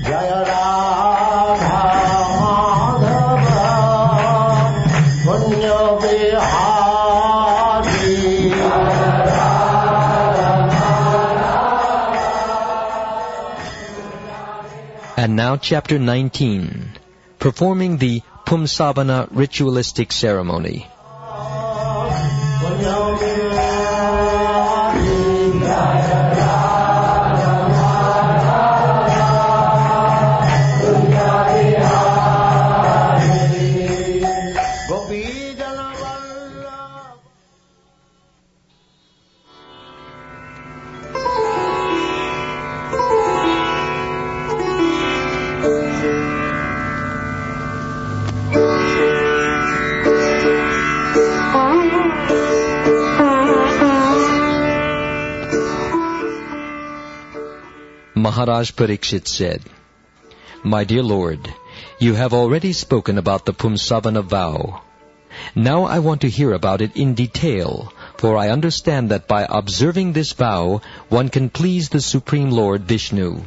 Jaya Radha Madhava Punya Vihari. And now chapter 19, performing the Pumsavana ritualistic ceremony. Maharaj Parikshit said, "My dear Lord, you have already spoken about the Pumsavana vow. Now I want to hear about it in detail, for I understand that by observing this vow, one can please the Supreme Lord Vishnu."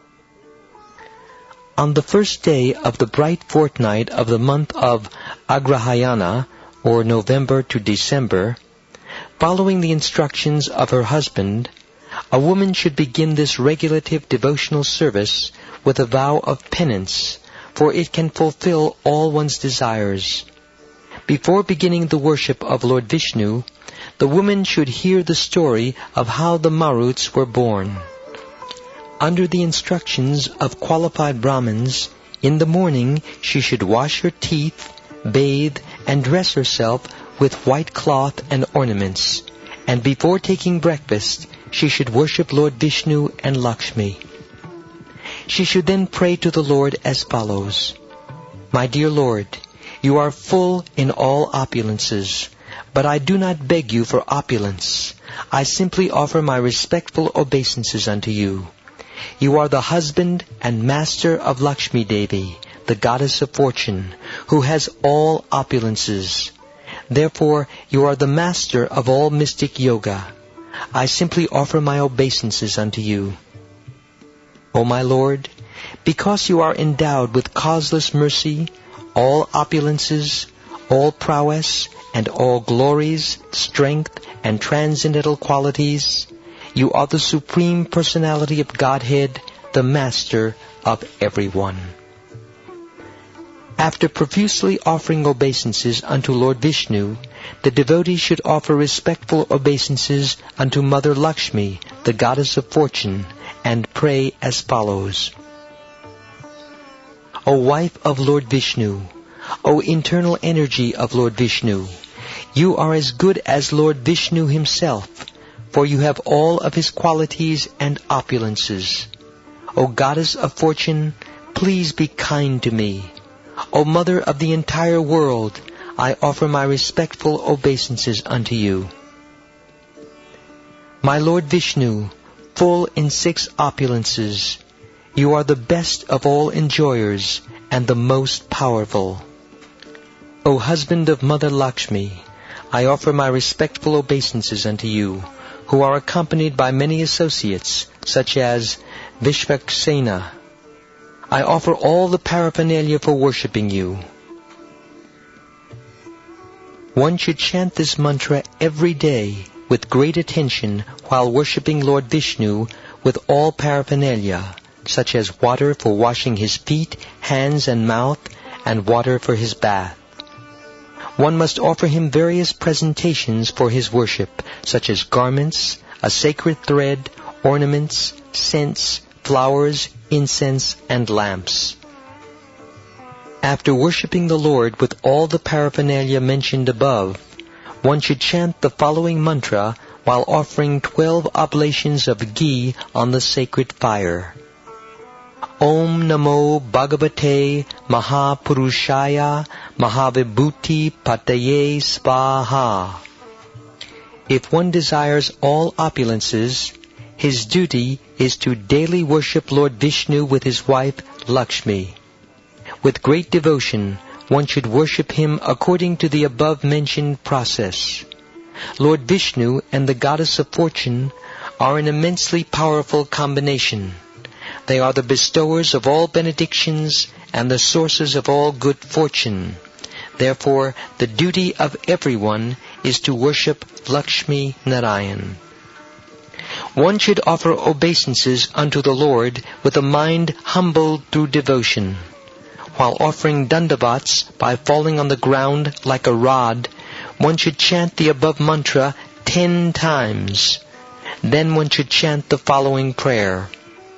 On the first day of the bright fortnight of the month of Agrahayana, or November to December, following the instructions of her husband, a woman should begin this regulative devotional service with a vow of penance, for it can fulfill all one's desires. Before beginning the worship of Lord Vishnu, the woman should hear the story of how the Maruts were born. Under the instructions of qualified Brahmins, in the morning she should wash her teeth, bathe, and dress herself with white cloth and ornaments, and before taking breakfast, she should worship Lord Vishnu and Lakshmi. She should then pray to the Lord as follows: "My dear Lord, you are full in all opulences, but I do not beg you for opulence. I simply offer my respectful obeisances unto you. You are the husband and master of Lakshmi Devi, the goddess of fortune, who has all opulences. Therefore, you are the master of all mystic yoga. I simply offer my obeisances unto you. O my Lord, because you are endowed with causeless mercy, all opulences, all prowess, and all glories, strength, and transcendental qualities, you are the Supreme Personality of Godhead, the Master of everyone." After profusely offering obeisances unto Lord Vishnu, the devotee should offer respectful obeisances unto Mother Lakshmi, the goddess of fortune, and pray as follows: "O wife of Lord Vishnu, O internal energy of Lord Vishnu, you are as good as Lord Vishnu himself, for you have all of his qualities and opulences. O goddess of fortune, please be kind to me. O Mother of the entire world, I offer my respectful obeisances unto you. My Lord Vishnu, full in 6 opulences, you are the best of all enjoyers and the most powerful. O husband of Mother Lakshmi, I offer my respectful obeisances unto you, who are accompanied by many associates, such as Vishvaksena. I offer all the paraphernalia for worshipping you." One should chant this mantra every day with great attention while worshipping Lord Vishnu with all paraphernalia, such as water for washing his feet, hands, and mouth, and water for his bath. One must offer him various presentations for his worship, such as garments, a sacred thread, ornaments, scents, flowers, incense, and lamps. After worshipping the Lord with all the paraphernalia mentioned above, one should chant the following mantra while offering 12 oblations of ghee on the sacred fire. Om Namo Bhagavate Mahapurushaya Mahavibhuti Pataye Svaha. If one desires all opulences, his duty is to daily worship Lord Vishnu with his wife Lakshmi. With great devotion, one should worship him according to the above-mentioned process. Lord Vishnu and the goddess of fortune are an immensely powerful combination. They are the bestowers of all benedictions and the sources of all good fortune. Therefore, the duty of everyone is to worship Lakshmi Narayan. One should offer obeisances unto the Lord with a mind humbled through devotion. While offering dandavats by falling on the ground like a rod, one should chant the above mantra 10 times. Then one should chant the following prayer.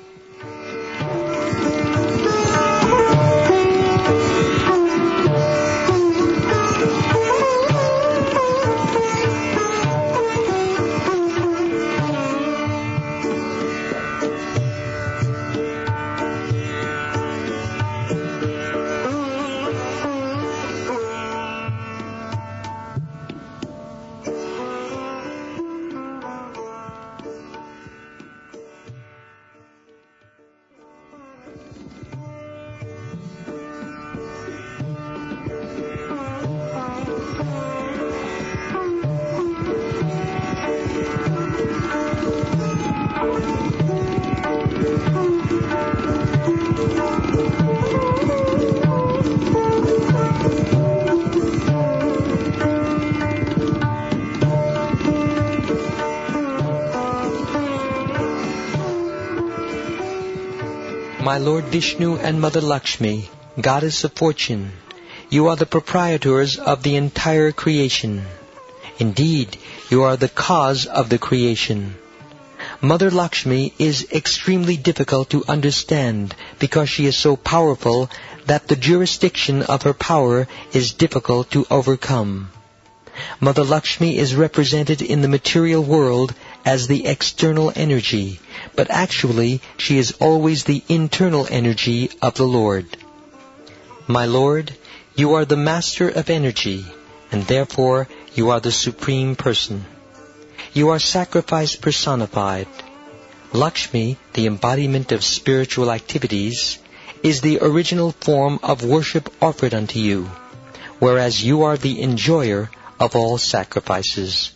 My Lord Vishnu and Mother Lakshmi, Goddess of Fortune, you are the proprietors of the entire creation. Indeed, you are the cause of the creation. Mother Lakshmi is extremely difficult to understand because she is so powerful that the jurisdiction of her power is difficult to overcome. Mother Lakshmi is represented in the material world as the external energy, but actually she is always the internal energy of the Lord. My Lord, you are the master of energy, and therefore you are the Supreme Person. You are sacrifice personified. Lakshmi, the embodiment of spiritual activities, is the original form of worship offered unto you, whereas you are the enjoyer of all sacrifices.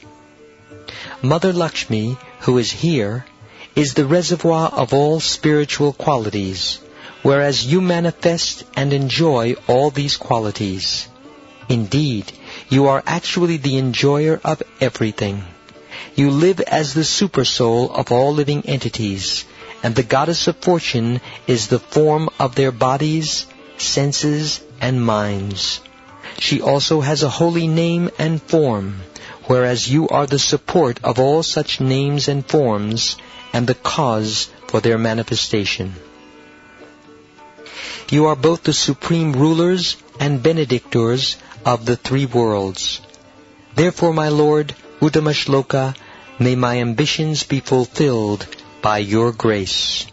Mother Lakshmi, who is here, is the reservoir of all spiritual qualities, whereas you manifest and enjoy all these qualities. Indeed, you are actually the enjoyer of everything. You live as the supersoul of all living entities, and the Goddess of Fortune is the form of their bodies, senses, and minds. She also has a holy name and form, whereas you are the support of all such names and forms, and the cause for their manifestation. You are both the supreme rulers and benedictors of the 3 worlds. Therefore, my Lord, Uttama Shloka, may my ambitions be fulfilled by your grace.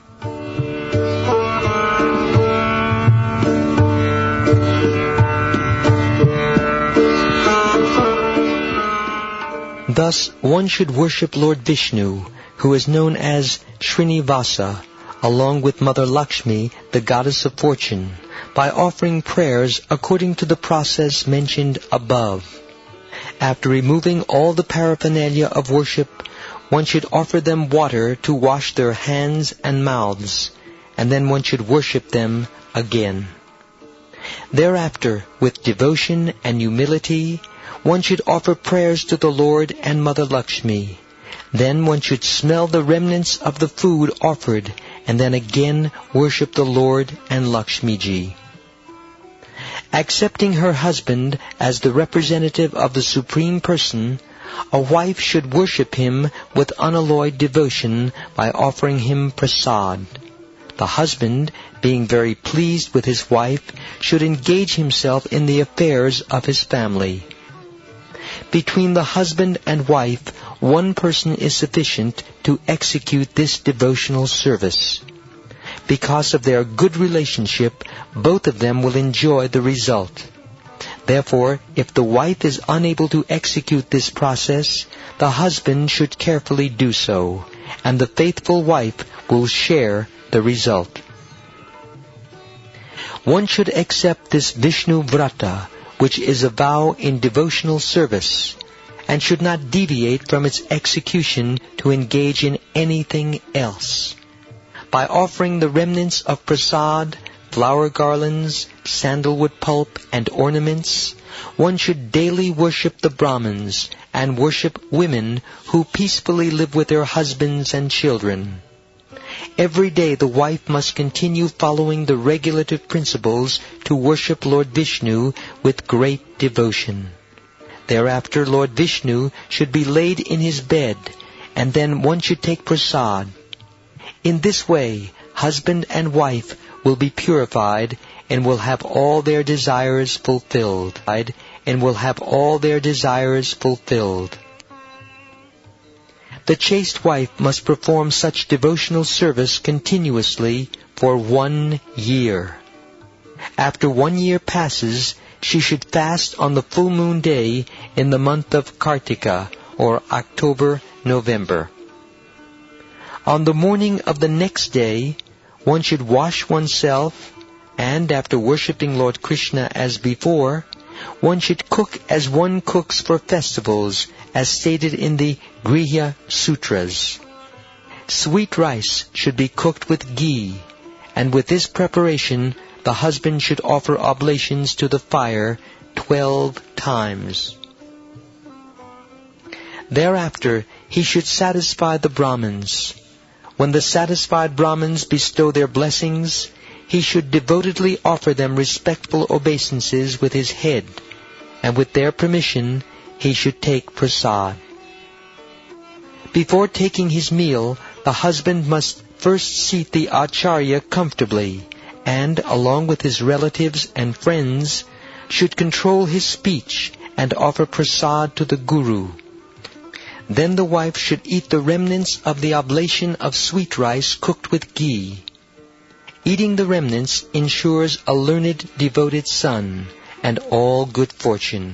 Thus, one should worship Lord Vishnu, who is known as Srinivasa, along with Mother Lakshmi, the Goddess of Fortune, by offering prayers according to the process mentioned above. After removing all the paraphernalia of worship, one should offer them water to wash their hands and mouths, and then one should worship them again. Thereafter, with devotion and humility, one should offer prayers to the Lord and Mother Lakshmi. Then one should smell the remnants of the food offered, and then again worship the Lord and Lakshmi-ji. Accepting her husband as the representative of the Supreme Person, a wife should worship him with unalloyed devotion by offering him prasad. The husband, being very pleased with his wife, should engage himself in the affairs of his family. Between the husband and wife, one person is sufficient to execute this devotional service. Because of their good relationship, both of them will enjoy the result. Therefore, if the wife is unable to execute this process, the husband should carefully do so, and the faithful wife will share the result. One should accept this Vishnu Vrata, which is a vow in devotional service, and should not deviate from its execution to engage in anything else. By offering the remnants of prasad, flower garlands, sandalwood pulp, and ornaments, one should daily worship the Brahmins and worship women who peacefully live with their husbands and children. Every day the wife must continue following the regulative principles to worship Lord Vishnu with great devotion. Thereafter Lord Vishnu should be laid in his bed, and then one should take prasad. In this way, husband and wife will be purified and will have all their desires fulfilled. The chaste wife must perform such devotional service continuously for 1 year. After 1 year passes, she should fast on the full moon day in the month of Kartika, or October-November. On the morning of the next day, one should wash oneself, and after worshipping Lord Krishna as before, one should cook as one cooks for festivals, as stated in the Grihya Sutras. Sweet rice should be cooked with ghee, and with this preparation the husband should offer oblations to the fire 12 times. Thereafter he should satisfy the Brahmins. When the satisfied Brahmins bestow their blessings, he should devotedly offer them respectful obeisances with his head, and with their permission he should take prasad. Before taking his meal, the husband must first seat the acharya comfortably, and, along with his relatives and friends, should control his speech and offer prasad to the guru. Then the wife should eat the remnants of the oblation of sweet rice cooked with ghee. Eating the remnants ensures a learned, devoted son and all good fortune.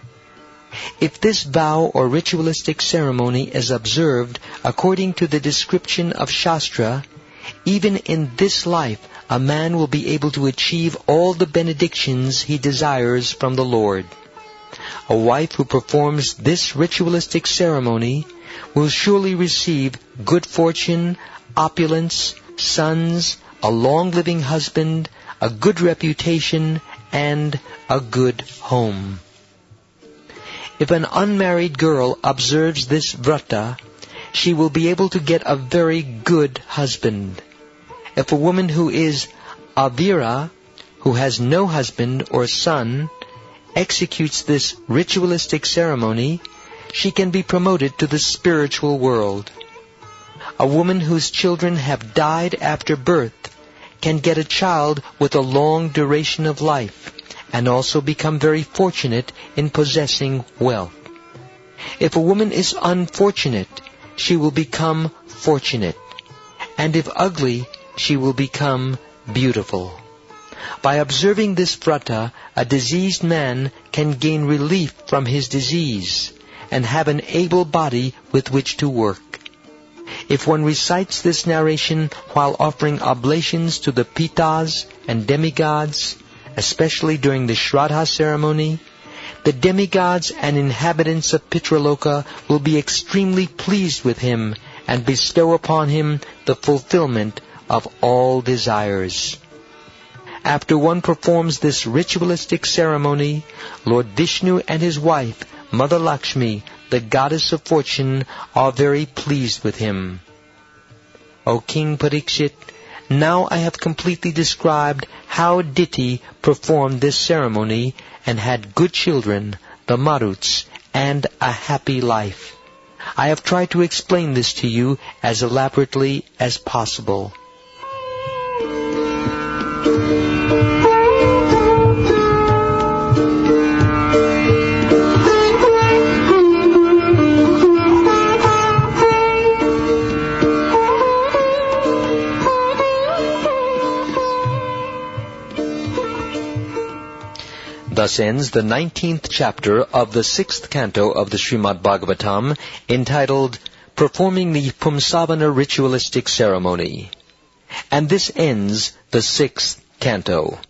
If this vow or ritualistic ceremony is observed according to the description of Shastra, even in this life a man will be able to achieve all the benedictions he desires from the Lord. A wife who performs this ritualistic ceremony will surely receive good fortune, opulence, sons, a long-living husband, a good reputation, and a good home. If an unmarried girl observes this vrata, she will be able to get a very good husband. If a woman who is avira, who has no husband or son, executes this ritualistic ceremony, she can be promoted to the spiritual world. A woman whose children have died after birth can get a child with a long duration of life, and also become very fortunate in possessing wealth. If a woman is unfortunate, she will become fortunate, and if ugly, she will become beautiful. By observing this vrata, a diseased man can gain relief from his disease and have an able body with which to work. If one recites this narration while offering oblations to the pitas and demigods, especially during the Shraddha ceremony, the demigods and inhabitants of Pitraloka will be extremely pleased with him and bestow upon him the fulfillment of all desires. After one performs this ritualistic ceremony, Lord Vishnu and his wife, Mother Lakshmi, the goddess of fortune, are very pleased with him. O King Parikshit, now I have completely described how Diti performed this ceremony and had good children, the Maruts, and a happy life. I have tried to explain this to you as elaborately as possible. Thus ends the 19th chapter of the 6th canto of the Srimad Bhagavatam, entitled Performing the Pumsavana Ritualistic Ceremony. And this ends the 6th canto.